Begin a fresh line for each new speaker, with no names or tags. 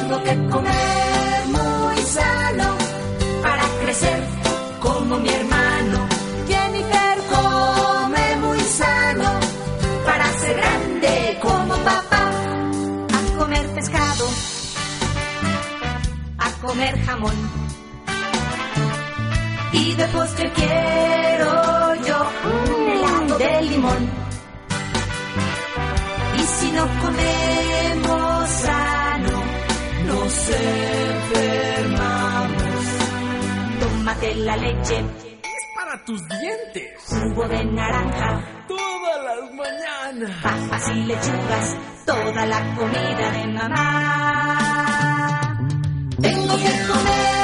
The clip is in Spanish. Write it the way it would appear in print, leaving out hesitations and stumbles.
Tengo que comer muy sano para crecer como mi hermano. Jennifer come muy sano para ser grande como papá. A comer pescado, a comer jamón, y de postre quiero yo un helado de limón. Y si no comemos sano, nos enfermamos. Tómate la leche,
es para tus dientes.
Jugo de naranja,
todas las mañanas.
Papas y lechugas, toda la comida de mamá. Tengo que comer